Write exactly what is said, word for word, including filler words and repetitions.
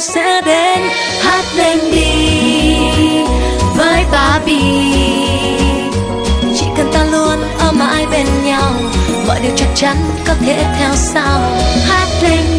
sẽ đến. Hát lên đi với Barbie, chỉ cần ta luôn ở mãi bên nhau, mọi điều chắc chắn có thể theo sau. Hát lên